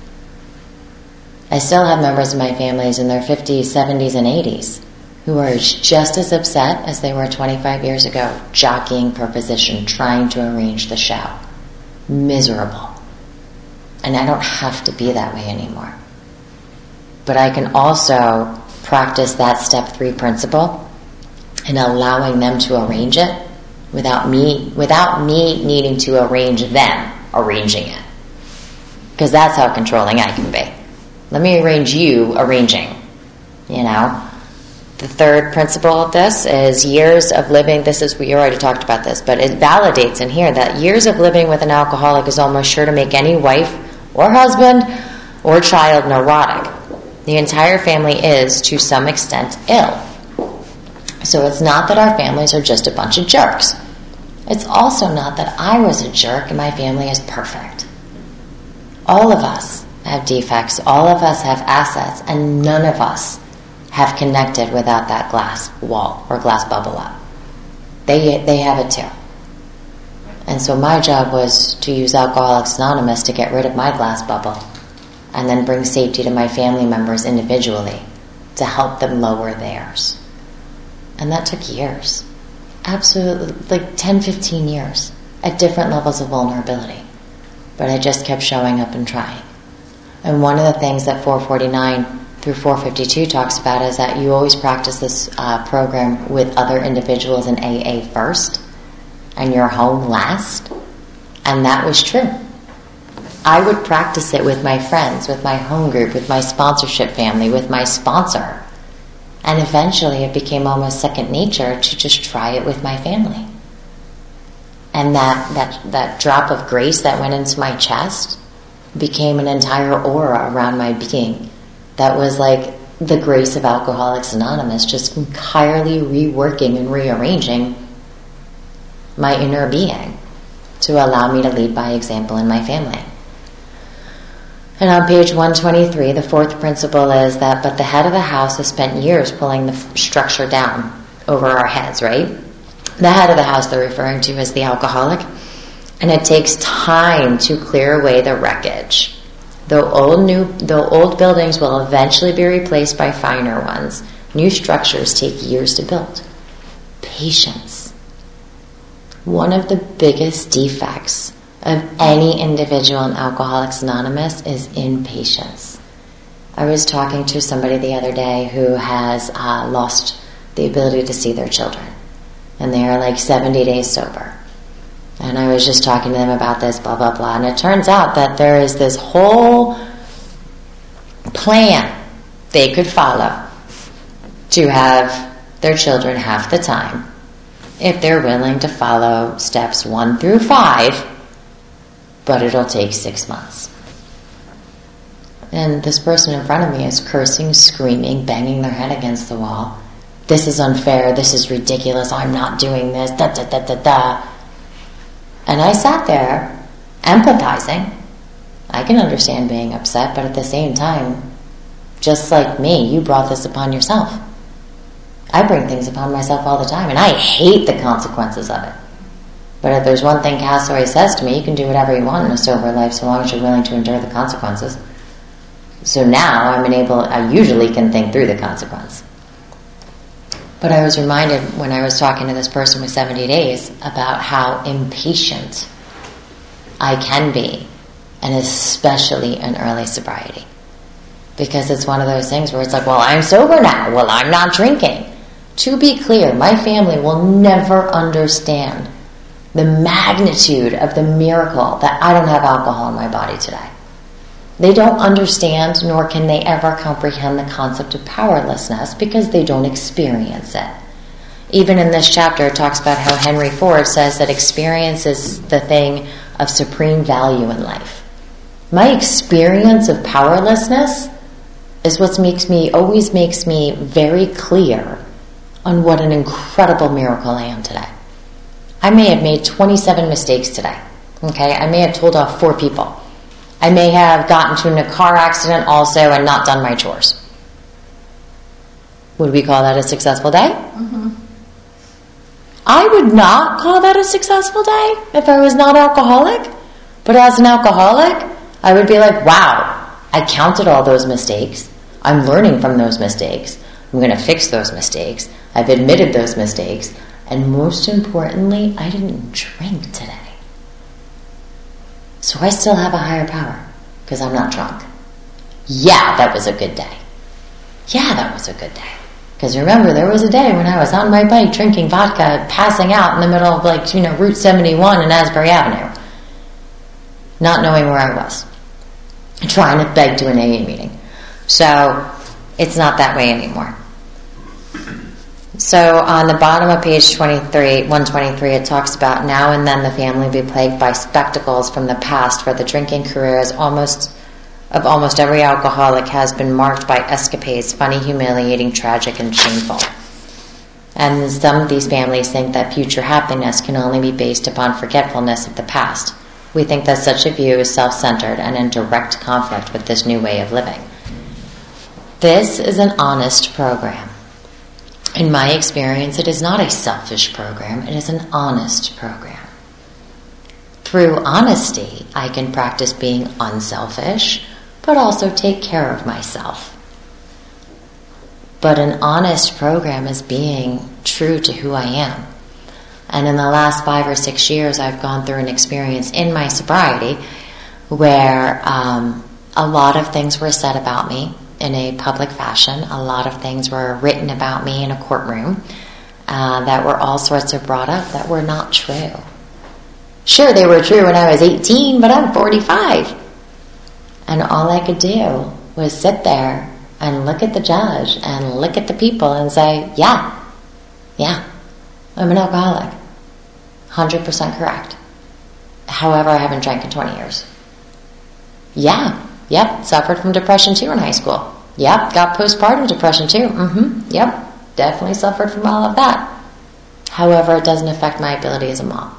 I still have members of my families in their fifties, seventies, and eighties who are just as upset as they were twenty-five years ago, jockeying for position, trying to arrange the show. Miserable. And I don't have to be that way anymore. But I can also practice that step three principle and allowing them to arrange it without me without me needing to arrange them arranging it. Because that's how controlling I can be. Let me arrange you arranging, you know. The third principle of this is years of living, this is, we already talked about this, but it validates in here that years of living with an alcoholic is almost sure to make any wife or husband or child neurotic. The entire family is, to some extent, ill. So it's not that our families are just a bunch of jerks. It's also not that I was a jerk and my family is perfect. All of us have defects, all of us have assets, and none of us have connected without that glass wall or glass bubble up. They they have it too. And so my job was to use Alcoholics Anonymous to get rid of my glass bubble and then bring safety to my family members individually to help them lower theirs. And that took years. Absolutely, like ten, fifteen years at different levels of vulnerability. But I just kept showing up and trying. And one of the things that four forty-nine through four fifty-two talks about is that you always practice this uh, program with other individuals in A A first and your home last. And that was true. I would practice it with my friends, with my home group, with my sponsorship family, with my sponsor. And eventually it became almost second nature to just try it with my family. And that, that, that drop of grace that went into my chest became an entire aura around my being that was like the grace of Alcoholics Anonymous, just entirely reworking and rearranging my inner being to allow me to lead by example in my family. And on page one twenty-three, the fourth principle is that, but the head of the house has spent years pulling the f- structure down over our heads, right? The head of the house they're referring to is the alcoholic. And it takes time to clear away the wreckage. Though old new, though old buildings will eventually be replaced by finer ones, new structures take years to build. Patience. One of the biggest defects of any individual in Alcoholics Anonymous is impatience. I was talking to somebody the other day who has uh, lost the ability to see their children. And they are like seventy days sober. And I was just talking to them about this, blah, blah, blah. And it turns out that there is this whole plan they could follow to have their children half the time if they're willing to follow steps one through five, but it'll take six months. And this person in front of me is cursing, screaming, banging their head against the wall. This is unfair. This is ridiculous. I'm not doing this. Da, da, da, da, da. And I sat there, empathizing. I can understand being upset, but at the same time, just like me, you brought this upon yourself. I bring things upon myself all the time, and I hate the consequences of it. But if there's one thing Castaway says to me, you can do whatever you want in a sober life so long as you're willing to endure the consequences. So now I'm able, I usually can think through the consequence. But I was reminded when I was talking to this person with seventy days about how impatient I can be, and especially in early sobriety. Because it's one of those things where it's like, well, I'm sober now. Well, I'm not drinking. To be clear, my family will never understand the magnitude of the miracle that I don't have alcohol in my body today. They don't understand, nor can they ever comprehend the concept of powerlessness because they don't experience it. Even in this chapter, it talks about how Henry Ford says that experience is the thing of supreme value in life. My experience of powerlessness is what makes me, always makes me very clear on what an incredible miracle I am today. I may have made twenty-seven mistakes today. Okay, I may have told off four people. I may have gotten into a car accident also and not done my chores. Would we call that a successful day? Mm-hmm. I would not call that a successful day if I was not alcoholic. But as an alcoholic, I would be like, wow, I counted all those mistakes. I'm learning from those mistakes. I'm going to fix those mistakes. I've admitted those mistakes. And most importantly, I didn't drink today. So I still have a higher power because I'm not drunk. Yeah, that was a good day. Yeah, that was a good day. Because remember, there was a day when I was on my bike drinking vodka, passing out in the middle of, like, you know, Route seventy-one and Asbury Avenue, not knowing where I was, trying to beg to an A A meeting. So it's not that way anymore. So on the bottom of page twenty-three, one twenty-three, it talks about now and then the family be plagued by spectacles from the past, for the drinking career is almost of almost every alcoholic has been marked by escapades, funny, humiliating, tragic, and shameful. And some of these families think that future happiness can only be based upon forgetfulness of the past. We think that such a view is self-centered and in direct conflict with this new way of living. This is an honest program. In my experience, it is not a selfish program, it is an honest program. Through honesty, I can practice being unselfish, but also take care of myself. But an honest program is being true to who I am. And in the last five or six years, I've gone through an experience in my sobriety where um, a lot of things were said about me in a public fashion. A lot of things were written about me in a courtroom uh, that were all sorts of brought up that were not true. Sure, they were true when I was eighteen, but I'm forty-five. And all I could do was sit there and look at the judge and look at the people and say, yeah, yeah, I'm an alcoholic. one hundred percent correct. However, I haven't drank in twenty years. Yeah, yep, suffered from depression too in high school. Yep, got postpartum depression too. Mm-hmm, yep, definitely suffered from all of that. However, it doesn't affect my ability as a mom.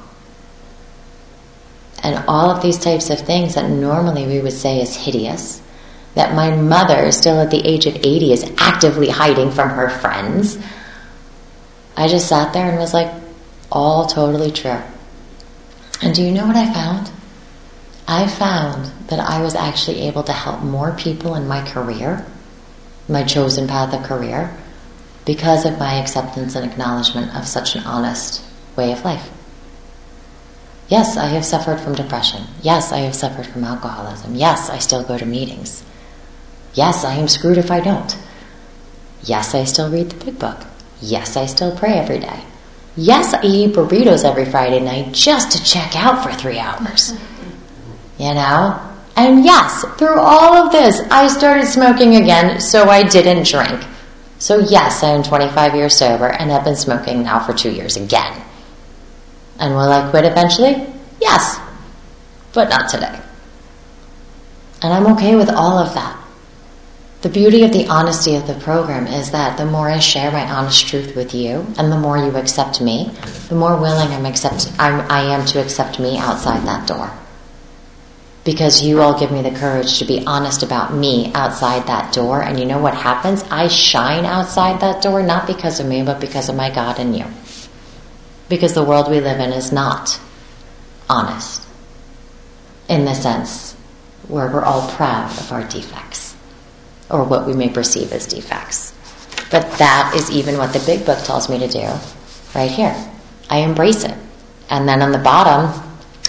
And all of these types of things that normally we would say is hideous, that my mother, still at the age of eighty, is actively hiding from her friends, I just sat there and was like, all totally true. And do you know what I found? I found that I was actually able to help more people in my career, my chosen path of career, because of my acceptance and acknowledgement of such an honest way of life. Yes, I have suffered from depression. Yes, I have suffered from alcoholism. Yes, I still go to meetings. Yes, I am screwed if I don't. Yes, I still read the big book. Yes, I still pray every day. Yes, I eat burritos every Friday night just to check out for three hours. You know? And yes, through all of this, I started smoking again, so I didn't drink. So yes, I am twenty-five years sober and have been smoking now for two years again. And will I quit eventually? Yes, but not today. And I'm okay with all of that. The beauty of the honesty of the program is that the more I share my honest truth with you, and the more you accept me, the more willing I'm accept, I'm, I am to accept me outside that door. Because you all give me the courage to be honest about me outside that door, and you know what happens? I shine outside that door, not because of me, but because of my God and you. Because the world we live in is not honest, in the sense where we're all proud of our defects, or what we may perceive as defects. But that is even what the big book tells me to do right here. I embrace it. And then on the bottom,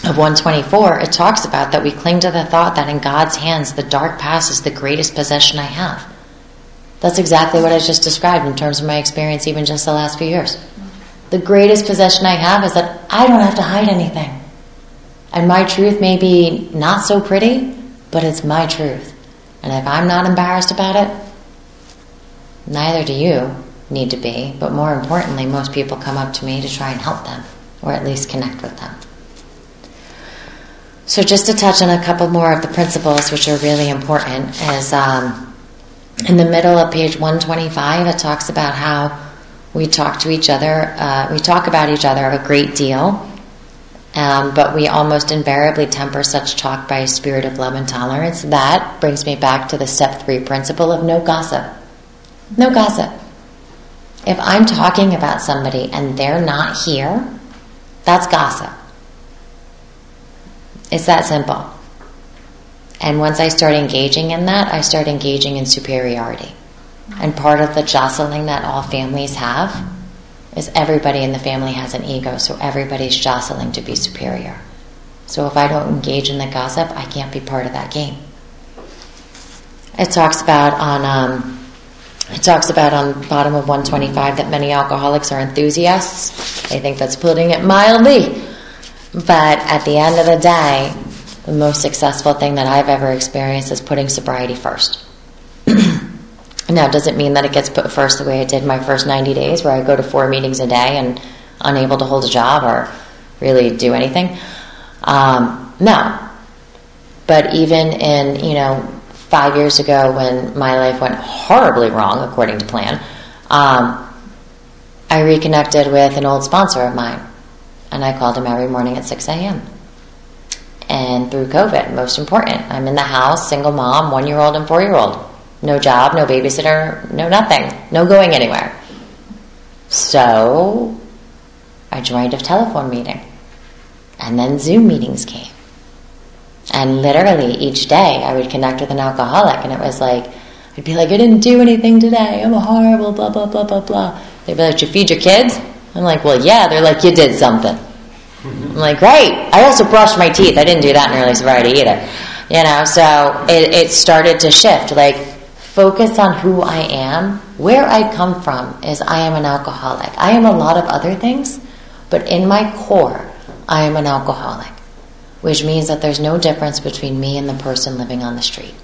of one twenty-four, it talks about that we cling to the thought that in God's hands the dark past is the greatest possession I have. That's exactly what I just described in terms of my experience even just the last few years. The greatest possession I have is that I don't have to hide anything. And my truth may be not so pretty, but it's my truth. And if I'm not embarrassed about it, neither do you need to be. But more importantly, most people come up to me to try and help them, or at least connect with them. So just to touch on a couple more of the principles which are really important is um, in the middle of page one twenty-five, it talks about how we talk to each other, uh, we talk about each other a great deal, um, but we almost invariably temper such talk by a spirit of love and tolerance. That brings me back to the step three principle of no gossip. No gossip. If I'm talking about somebody and they're not here, that's gossip. It's that simple. And once I start engaging in that, I start engaging in superiority. And part of the jostling that all families have is everybody in the family has an ego, so everybody's jostling to be superior. So if I don't engage in the gossip, I can't be part of that game. It talks about on um, it talks about on the bottom of one twenty-five that many alcoholics are enthusiasts. I think that's putting it mildly. But at the end of the day, the most successful thing that I've ever experienced is putting sobriety first. Now, does it mean that it gets put first the way it did my first ninety days, where I go to four meetings a day and unable to hold a job or really do anything? Um, no. But even in, you know, five years ago when my life went horribly wrong, according to plan, um, I reconnected with an old sponsor of mine. And I called him every morning at six a.m. And through COVID, most important, I'm in the house, single mom, one-year-old and four-year-old. No job, no babysitter, no nothing, no going anywhere. So I joined a telephone meeting. And then Zoom meetings came. And literally each day I would connect with an alcoholic, and it was like, I'd be like, I didn't do anything today, I'm a horrible, blah, blah, blah, blah, blah. They'd be like, did you feed your kids? I'm like, well, yeah. They're like, you did something. I'm like, great. I also brushed my teeth. I didn't do that in early sobriety either. You know, so it, it started to shift. Like, focus on who I am. Where I come from is I am an alcoholic. I am a lot of other things, but in my core, I am an alcoholic, which means that there's no difference between me and the person living on the street.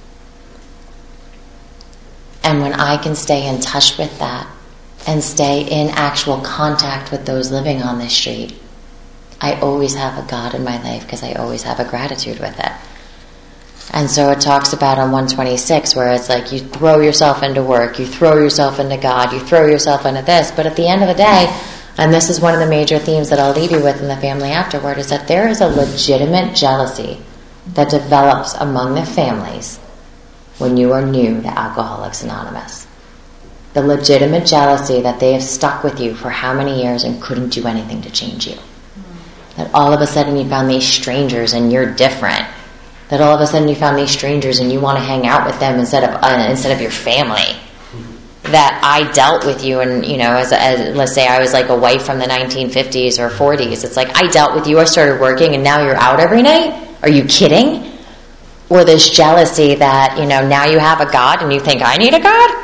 And when I can stay in touch with that, and stay in actual contact with those living on this street, I always have a God in my life because I always have a gratitude with it. And so it talks about on one twenty-six where it's like you throw yourself into work, you throw yourself into God, you throw yourself into this, but at the end of the day, and this is one of the major themes that I'll leave you with in the family afterward, is that there is a legitimate jealousy that develops among the families when you are new to Alcoholics Anonymous. The legitimate jealousy that they have stuck with you for how many years and couldn't do anything to change you. That all of a sudden you found these strangers and you're different. That all of a sudden you found these strangers and you want to hang out with them instead of uh, instead of your family. That I dealt with you and, you know, as, as let's say I was like a wife from the nineteen fifties or forties. It's like I dealt with you, I started working, and now you're out every night? Are you kidding? Or this jealousy that, you know, now you have a God and you think I need a God?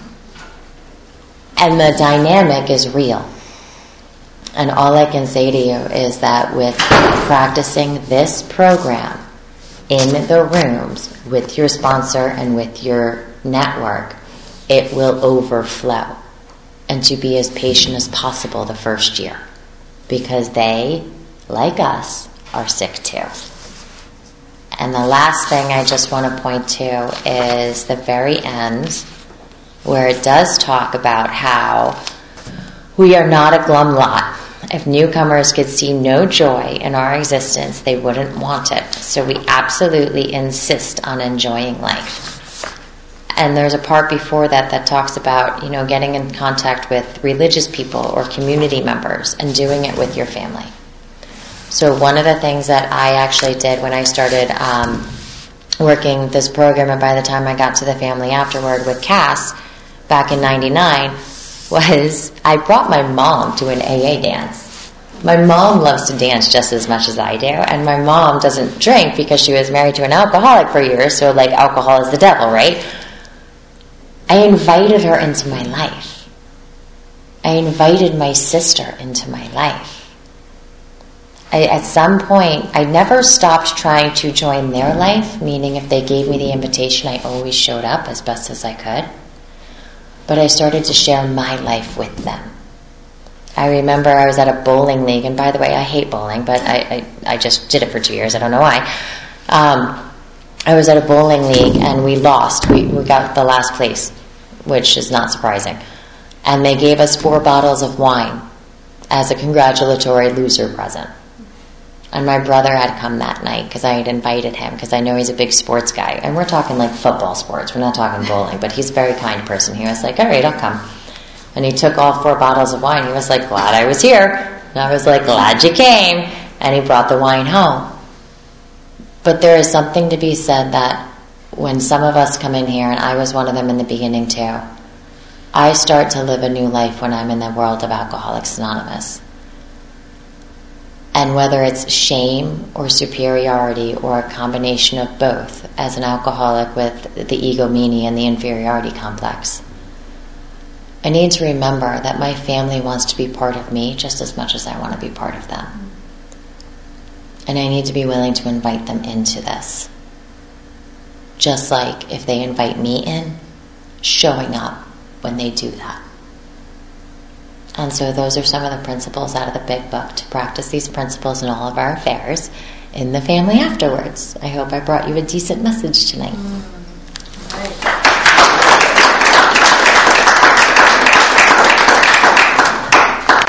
And the dynamic is real. And all I can say to you is that with practicing this program in the rooms with your sponsor and with your network, it will overflow. And to be as patient as possible the first year. Because they, like us, are sick too. And the last thing I just want to point to is the very end, where it does talk about how we are not a glum lot. If newcomers could see no joy in our existence, they wouldn't want it. So we absolutely insist on enjoying life. And there's a part before that that talks about, you know, getting in contact with religious people or community members and doing it with your family. So one of the things that I actually did when I started um, working this program, and by the time I got to the family afterward with Cass, back in ninety-nine, was I brought my mom to an A A dance. My mom loves to dance just as much as I do, and my mom doesn't drink because she was married to an alcoholic for years, so like alcohol is the devil, right? I invited her into my life. I invited my sister into my life. I, at some point, I never stopped trying to join their life, meaning if they gave me the invitation, I always showed up as best as I could. But I started to share my life with them. I remember I was at a bowling league, and by the way, I hate bowling, but I, I, I just did it for two years. I don't know why. Um, I was at a bowling league, and we lost. We, we got the last place, which is not surprising. And they gave us four bottles of wine as a congratulatory loser present. And my brother had come that night because I had invited him because I know he's a big sports guy. And we're talking like football sports. We're not talking bowling, but he's a very kind person. He was like, all right, I'll come. And he took all four bottles of wine. He was like, glad I was here. And I was like, glad you came. And he brought the wine home. But there is something to be said that when some of us come in here, and I was one of them in the beginning too, I start to live a new life when I'm in the world of Alcoholics Anonymous. And whether it's shame or superiority or a combination of both, as an alcoholic with the egomania and the inferiority complex, I need to remember that my family wants to be part of me just as much as I want to be part of them. And I need to be willing to invite them into this. Just like if they invite me in, showing up when they do that. And so those are some of the principles out of the big book to practice these principles in all of our affairs in the family afterwards. I hope I brought you a decent message tonight.